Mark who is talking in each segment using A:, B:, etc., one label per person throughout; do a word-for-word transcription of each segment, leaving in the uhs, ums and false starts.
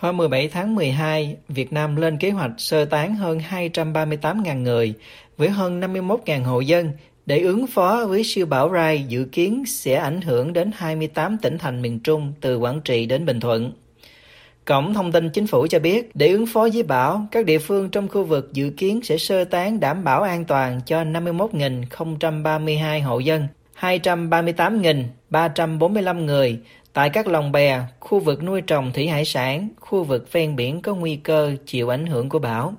A: Hôm mười bảy tháng mười hai, Việt Nam lên kế hoạch sơ tán hơn hai trăm ba mươi tám nghìn người với hơn năm mươi mốt nghìn hộ dân để ứng phó với siêu bão Rai dự kiến sẽ ảnh hưởng đến hai mươi tám tỉnh thành miền Trung từ Quảng Trị đến Bình Thuận. Cổng thông tin chính phủ cho biết, để ứng phó với bão, các địa phương trong khu vực dự kiến sẽ sơ tán đảm bảo an toàn cho năm mươi mốt nghìn không trăm ba mươi hai hộ dân, hai trăm ba mươi tám nghìn ba trăm bốn mươi lăm người tại các lồng bè, khu vực nuôi trồng thủy hải sản, khu vực ven biển có nguy cơ chịu ảnh hưởng của bão.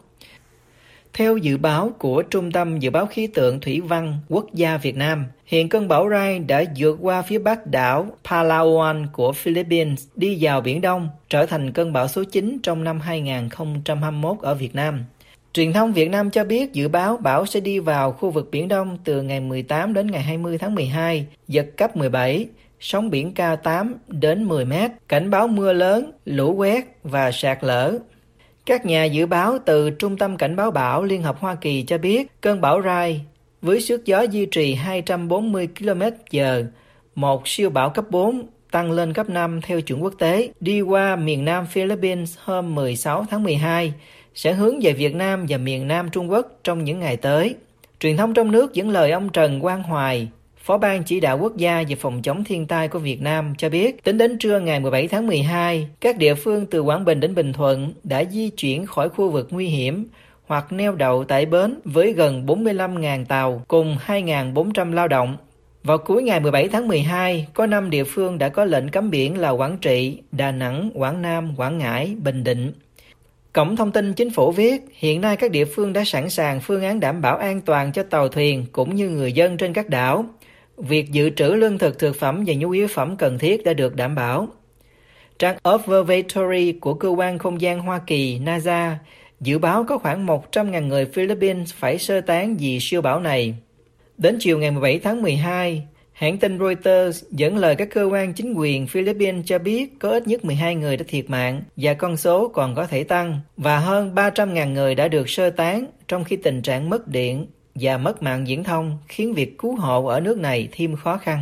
A: Theo dự báo của Trung tâm Dự báo Khí tượng Thủy văn Quốc gia Việt Nam, hiện cơn bão Rai đã vượt qua phía bắc đảo Palawan của Philippines đi vào Biển Đông, trở thành cơn bão số chín trong năm hai nghìn không trăm hai mươi mốt ở Việt Nam. Truyền thông Việt Nam cho biết dự báo bão sẽ đi vào khu vực Biển Đông từ ngày mười tám đến ngày hai mươi tháng mười hai, giật cấp mười bảy, sóng biển cao tám đến mười mét, cảnh báo mưa lớn, lũ quét và sạt lở. Các nhà dự báo từ Trung tâm Cảnh báo bão Liên hợp Hoa Kỳ cho biết cơn bão Rai với sức gió duy trì hai trăm bốn mươi ki lô mét giờ, một siêu bão cấp bốn tăng lên cấp năm theo chuẩn quốc tế, đi qua miền Nam Philippines hôm mười sáu tháng mười hai, sẽ hướng về Việt Nam và miền Nam Trung Quốc trong những ngày tới. Truyền thông trong nước dẫn lời ông Trần Quang Hoài, Phó ban Chỉ đạo Quốc gia về phòng chống thiên tai của Việt Nam cho biết, tính đến trưa ngày mười bảy tháng mười hai, các địa phương từ Quảng Bình đến Bình Thuận đã di chuyển khỏi khu vực nguy hiểm hoặc neo đậu tại bến với gần bốn mươi lăm nghìn tàu cùng hai nghìn bốn trăm lao động. Vào cuối ngày mười bảy tháng mười hai, có năm địa phương đã có lệnh cấm biển là Quảng Trị, Đà Nẵng, Quảng Nam, Quảng Ngãi, Bình Định. Cổng thông tin chính phủ viết, hiện nay các địa phương đã sẵn sàng phương án đảm bảo an toàn cho tàu thuyền cũng như người dân trên các đảo. Việc dự trữ lương thực, thực phẩm và nhu yếu phẩm cần thiết đã được đảm bảo. Trang Observatory của Cơ quan Không gian Hoa Kỳ NASA dự báo có khoảng một trăm nghìn người Philippines phải sơ tán vì siêu bão này. Đến chiều ngày mười bảy tháng mười hai, hãng tin Reuters dẫn lời các cơ quan chính quyền Philippines cho biết có ít nhất mười hai người đã thiệt mạng và con số còn có thể tăng, và hơn ba trăm nghìn người đã được sơ tán trong khi tình trạng mất điện và mất mạng viễn thông khiến việc cứu hộ ở nước này thêm khó khăn.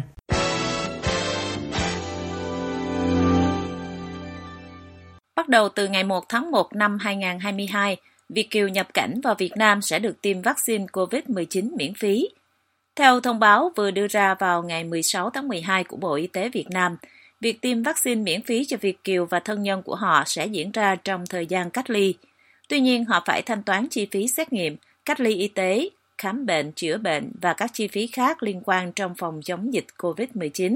B: Bắt đầu từ ngày một tháng một năm hai nghìn không trăm hai mươi hai, Việt kiều nhập cảnh vào Việt Nam sẽ được tiêm vaccine covid mười chín miễn phí. Theo thông báo vừa đưa ra vào ngày mười sáu tháng mười hai của Bộ Y tế Việt Nam, việc tiêm vaccine miễn phí cho Việt kiều và thân nhân của họ sẽ diễn ra trong thời gian cách ly. Tuy nhiên, họ phải thanh toán chi phí xét nghiệm, cách ly y tế, khám bệnh, chữa bệnh và các chi phí khác liên quan trong phòng chống dịch covid mười chín.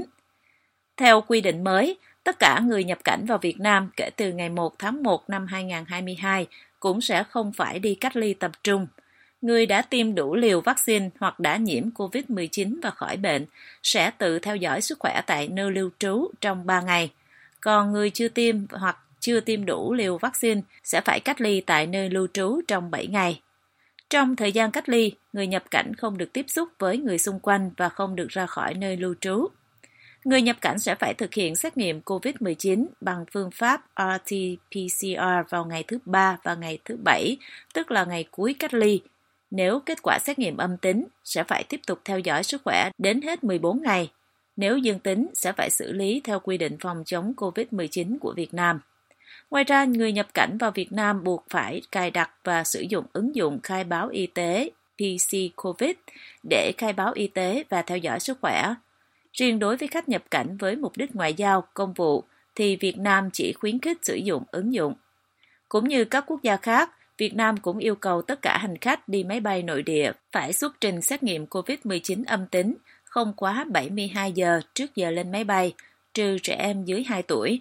B: Theo quy định mới, tất cả người nhập cảnh vào Việt Nam kể từ ngày một tháng một năm hai nghìn không trăm hai mươi hai cũng sẽ không phải đi cách ly tập trung. Người đã tiêm đủ liều vaccine hoặc đã nhiễm covid mười chín và khỏi bệnh sẽ tự theo dõi sức khỏe tại nơi lưu trú trong ba ngày. Còn người chưa tiêm hoặc chưa tiêm đủ liều vaccine sẽ phải cách ly tại nơi lưu trú trong bảy ngày. Trong thời gian cách ly, người nhập cảnh không được tiếp xúc với người xung quanh và không được ra khỏi nơi lưu trú. Người nhập cảnh sẽ phải thực hiện xét nghiệm covid mười chín bằng phương pháp rờ tê pê xê rờ vào ngày thứ ba và ngày thứ bảy, tức là ngày cuối cách ly. Nếu kết quả xét nghiệm âm tính, sẽ phải tiếp tục theo dõi sức khỏe đến hết mười bốn ngày. Nếu dương tính, sẽ phải xử lý theo quy định phòng chống covid mười chín của Việt Nam. Ngoài ra, người nhập cảnh vào Việt Nam buộc phải cài đặt và sử dụng ứng dụng khai báo y tế pê xê Covid để khai báo y tế và theo dõi sức khỏe. Riêng đối với khách nhập cảnh với mục đích ngoại giao, công vụ, thì Việt Nam chỉ khuyến khích sử dụng ứng dụng. Cũng như các quốc gia khác, Việt Nam cũng yêu cầu tất cả hành khách đi máy bay nội địa phải xuất trình xét nghiệm covid mười chín âm tính không quá bảy mươi hai giờ trước giờ lên máy bay, trừ trẻ em dưới hai tuổi.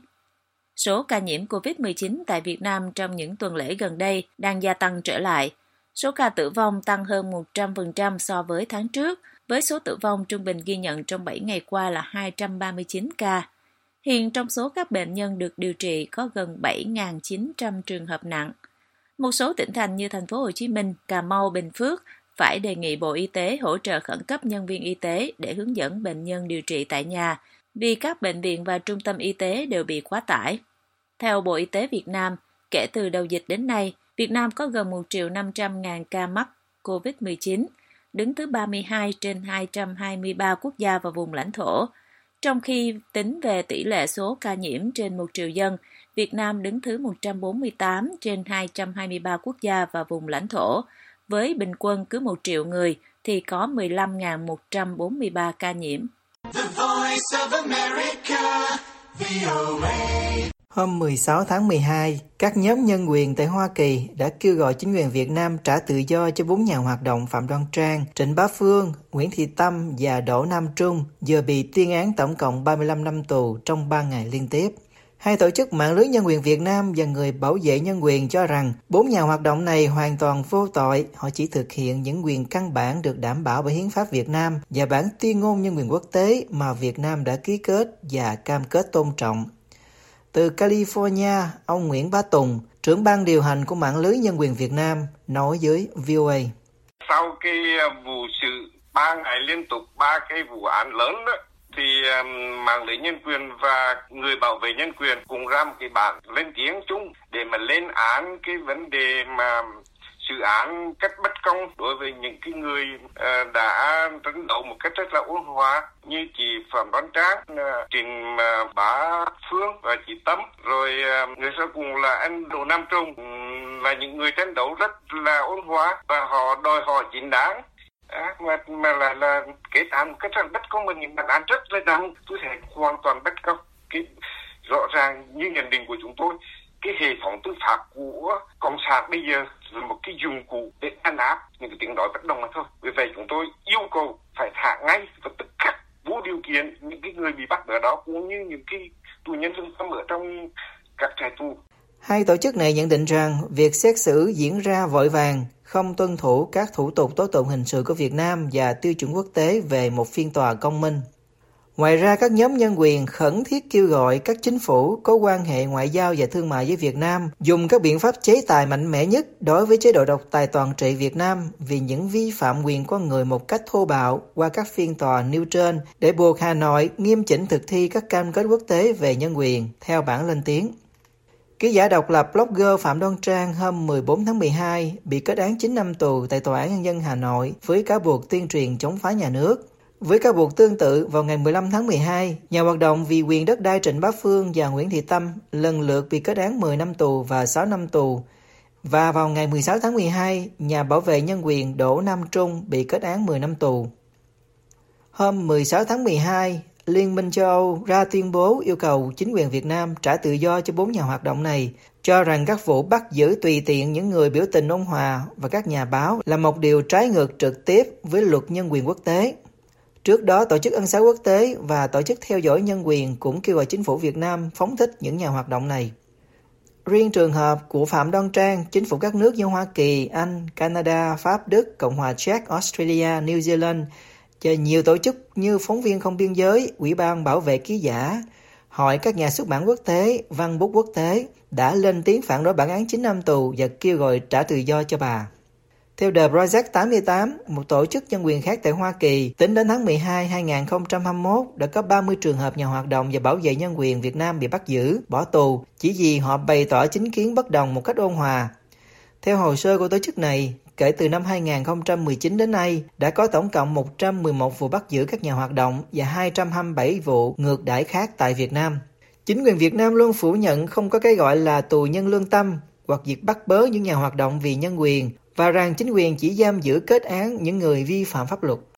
B: Số ca nhiễm covid mười chín tại Việt Nam trong những tuần lễ gần đây đang gia tăng trở lại. Số ca tử vong tăng hơn một trăm phần trăm so với tháng trước, với số tử vong trung bình ghi nhận trong bảy ngày qua là hai trăm ba mươi chín ca. Hiện trong số các bệnh nhân được điều trị có gần bảy nghìn chín trăm trường hợp nặng. Một số tỉnh thành như thành phố Hồ Chí Minh, Cà Mau, Bình Phước phải đề nghị Bộ Y tế hỗ trợ khẩn cấp nhân viên y tế để hướng dẫn bệnh nhân điều trị tại nhà, vì các bệnh viện và trung tâm y tế đều bị quá tải. Theo Bộ Y tế Việt Nam, kể từ đầu dịch đến nay, Việt Nam có gần một triệu năm trăm nghìn ca mắc covid mười chín, đứng thứ ba mươi hai trên hai trăm hai mươi ba quốc gia và vùng lãnh thổ. Trong khi tính về tỷ lệ số ca nhiễm trên một triệu dân, Việt Nam đứng thứ một trăm bốn mươi tám trên hai trăm hai mươi ba quốc gia và vùng lãnh thổ, với bình quân cứ một triệu người thì có mười lăm nghìn một trăm bốn mươi ba ca nhiễm.
A: Hôm mười sáu tháng mười hai, các nhóm nhân quyền tại Hoa Kỳ đã kêu gọi chính quyền Việt Nam trả tự do cho bốn nhà hoạt động Phạm Đoan Trang, Trịnh Bá Phương, Nguyễn Thị Tâm và Đỗ Nam Trung vừa bị tuyên án tổng cộng ba mươi lăm năm tù trong ba ngày liên tiếp. Hai tổ chức mạng lưới nhân quyền Việt Nam và người bảo vệ nhân quyền cho rằng bốn nhà hoạt động này hoàn toàn vô tội, họ chỉ thực hiện những quyền căn bản được đảm bảo bởi Hiến pháp Việt Nam và bản tuyên ngôn nhân quyền quốc tế mà Việt Nam đã ký kết và cam kết tôn trọng. Từ California, ông Nguyễn Bá Tùng, trưởng ban điều hành của mạng lưới nhân quyền Việt Nam, nói với vê o a.
C: Sau cái vụ sự ba ngày liên tục, ba cái vụ án lớn đó, thì um, mạng lưới nhân quyền và người bảo vệ nhân quyền cùng ra một cái bản lên tiếng chung để mà lên án cái vấn đề mà xử án cách bất công đối với những cái người uh, đã tranh đấu một cách rất là ôn hòa như chị Phạm Đoan Trang, uh, Trịnh uh, Bá Phương và chị Tâm, rồi uh, người sau cùng là anh Đỗ Nam Trung, um, là những người tranh đấu rất là ôn hòa và họ đòi hỏi chính đáng. À, mà mà là là kể án một cách rất bất công, mà những bản án rất là nặng, tôi thấy hoàn toàn bất công. Cái rõ ràng như nhận định của chúng tôi, cái hệ thống tư pháp của cộng sản bây giờ là một cái dụng cụ để ăn áp những cái tiếng nói bất đồng mà thôi. Vì vậy chúng tôi yêu cầu phải thả ngay và tức khắc vô điều kiện những cái người bị bắt ở đó, cũng như những cái tù nhân lương tâm ở trong các trại tù.
A: Hai tổ chức này nhận định rằng việc xét xử diễn ra vội vàng, không tuân thủ các thủ tục tố tụng hình sự của Việt Nam và tiêu chuẩn quốc tế về một phiên tòa công minh. Ngoài ra, các nhóm nhân quyền khẩn thiết kêu gọi các chính phủ có quan hệ ngoại giao và thương mại với Việt Nam dùng các biện pháp chế tài mạnh mẽ nhất đối với chế độ độc tài toàn trị Việt Nam vì những vi phạm quyền con người một cách thô bạo qua các phiên tòa nêu trên để buộc Hà Nội nghiêm chỉnh thực thi các cam kết quốc tế về nhân quyền, theo bản lên tiếng. Ký giả độc lập blogger Phạm Đoan Trang hôm mười bốn tháng mười hai bị kết án chín năm tù tại Tòa án Nhân dân Hà Nội với cáo buộc tuyên truyền chống phá nhà nước. Với cáo buộc tương tự, vào ngày mười lăm tháng mười hai, nhà hoạt động vì quyền đất đai Trịnh Bá Phương và Nguyễn Thị Tâm lần lượt bị kết án mười năm tù và sáu năm tù. Và vào ngày mười sáu tháng mười hai, nhà bảo vệ nhân quyền Đỗ Nam Trung bị kết án mười năm tù. Hôm mười sáu tháng mười hai, Liên minh châu Âu ra tuyên bố yêu cầu chính quyền Việt Nam trả tự do cho bốn nhà hoạt động này, cho rằng các vụ bắt giữ tùy tiện những người biểu tình ôn hòa và các nhà báo là một điều trái ngược trực tiếp với luật nhân quyền quốc tế. Trước đó, Tổ chức Ân xá Quốc tế và Tổ chức Theo dõi Nhân quyền cũng kêu gọi chính phủ Việt Nam phóng thích những nhà hoạt động này. Riêng trường hợp của Phạm Đoan Trang, chính phủ các nước như Hoa Kỳ, Anh, Canada, Pháp, Đức, Cộng hòa Czech, Australia, New Zealand và nhiều tổ chức như Phóng viên Không biên giới, Ủy ban Bảo vệ ký giả, Hội các nhà xuất bản quốc tế, Văn bút quốc tế đã lên tiếng phản đối bản án chín năm tù và kêu gọi trả tự do cho bà. Theo The Project tám mươi tám, một tổ chức nhân quyền khác tại Hoa Kỳ, tính đến tháng mười hai năm hai nghìn không trăm hai mươi mốt đã có ba mươi trường hợp nhà hoạt động và bảo vệ nhân quyền Việt Nam bị bắt giữ, bỏ tù chỉ vì họ bày tỏ chính kiến bất đồng một cách ôn hòa. Theo hồ sơ của tổ chức này, kể từ năm hai nghìn không trăm mười chín đến nay, đã có tổng cộng một trăm mười một vụ bắt giữ các nhà hoạt động và hai trăm hai mươi bảy vụ ngược đãi khác tại Việt Nam. Chính quyền Việt Nam luôn phủ nhận không có cái gọi là tù nhân lương tâm hoặc việc bắt bớ những nhà hoạt động vì nhân quyền, và rằng chính quyền chỉ giam giữ kết án những người vi phạm pháp luật.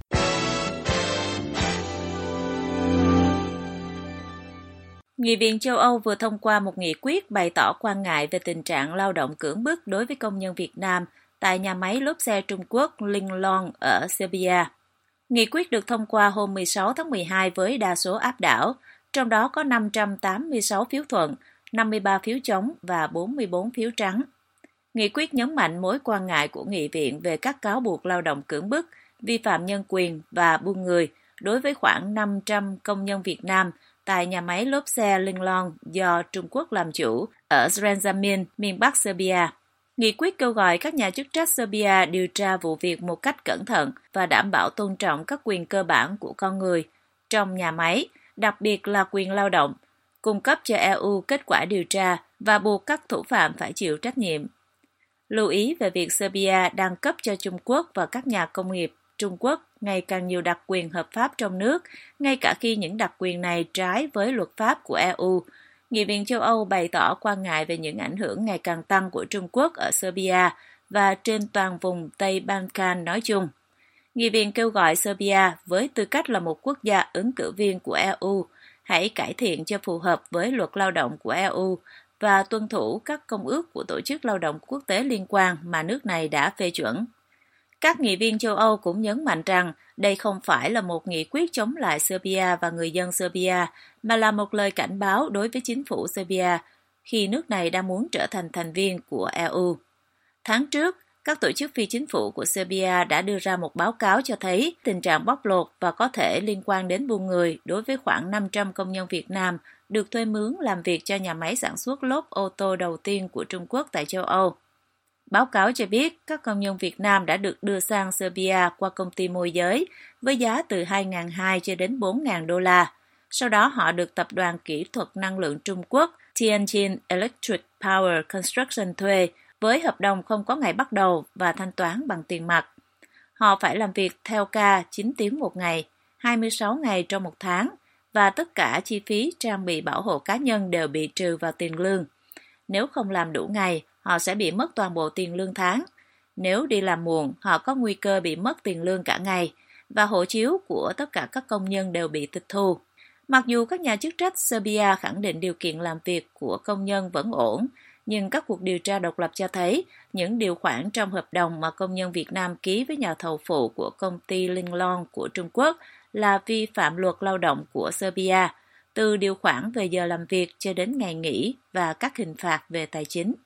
B: Nghị viện châu Âu vừa thông qua một nghị quyết bày tỏ quan ngại về tình trạng lao động cưỡng bức đối với công nhân Việt Nam tại nhà máy lốp xe Trung Quốc Linh Long ở Serbia. Nghị quyết được thông qua hôm mười sáu tháng mười hai với đa số áp đảo, trong đó có năm trăm tám mươi sáu phiếu thuận, năm mươi ba phiếu chống và bốn mươi bốn phiếu trắng. Nghị quyết nhấn mạnh mối quan ngại của nghị viện về các cáo buộc lao động cưỡng bức, vi phạm nhân quyền và buôn người đối với khoảng năm trăm công nhân Việt Nam tại nhà máy lốp xe Linh Long do Trung Quốc làm chủ ở Zrenjanin, miền Bắc Serbia. Nghị quyết kêu gọi các nhà chức trách Serbia điều tra vụ việc một cách cẩn thận và đảm bảo tôn trọng các quyền cơ bản của con người trong nhà máy, đặc biệt là quyền lao động, cung cấp cho e u kết quả điều tra và buộc các thủ phạm phải chịu trách nhiệm. Lưu ý về việc Serbia đang cấp cho Trung Quốc và các nhà công nghiệp Trung Quốc ngày càng nhiều đặc quyền hợp pháp trong nước, ngay cả khi những đặc quyền này trái với luật pháp của e u. Nghị viện châu Âu bày tỏ quan ngại về những ảnh hưởng ngày càng tăng của Trung Quốc ở Serbia và trên toàn vùng Tây Balkan nói chung. Nghị viện kêu gọi Serbia, với tư cách là một quốc gia ứng cử viên của e u, hãy cải thiện cho phù hợp với luật lao động của e u và tuân thủ các công ước của Tổ chức Lao động Quốc tế liên quan mà nước này đã phê chuẩn. Các nghị viên châu Âu cũng nhấn mạnh rằng đây không phải là một nghị quyết chống lại Serbia và người dân Serbia, mà là một lời cảnh báo đối với chính phủ Serbia khi nước này đang muốn trở thành thành viên của e u. Tháng trước, các tổ chức phi chính phủ của Serbia đã đưa ra một báo cáo cho thấy tình trạng bóc lột và có thể liên quan đến buôn người đối với khoảng năm trăm công nhân Việt Nam được thuê mướn làm việc cho nhà máy sản xuất lốp ô tô đầu tiên của Trung Quốc tại châu Âu. Báo cáo cho biết các công nhân Việt Nam đã được đưa sang Serbia qua công ty môi giới với giá từ hai nghìn hai trăm cho đến bốn nghìn đô la. Sau đó họ được Tập đoàn Kỹ thuật Năng lượng Trung Quốc Tianjin Electric Power Construction thuê với hợp đồng không có ngày bắt đầu và thanh toán bằng tiền mặt. Họ phải làm việc theo ca chín tiếng một ngày, hai mươi sáu ngày trong một tháng, và tất cả chi phí trang bị bảo hộ cá nhân đều bị trừ vào tiền lương. Nếu không làm đủ ngày, họ sẽ bị mất toàn bộ tiền lương tháng. Nếu đi làm muộn, họ có nguy cơ bị mất tiền lương cả ngày, và hộ chiếu của tất cả các công nhân đều bị tịch thu. Mặc dù các nhà chức trách Serbia khẳng định điều kiện làm việc của công nhân vẫn ổn, nhưng các cuộc điều tra độc lập cho thấy những điều khoản trong hợp đồng mà công nhân Việt Nam ký với nhà thầu phụ của công ty Linh Long của Trung Quốc là vi phạm luật lao động của Serbia, từ điều khoản về giờ làm việc cho đến ngày nghỉ và các hình phạt về tài chính.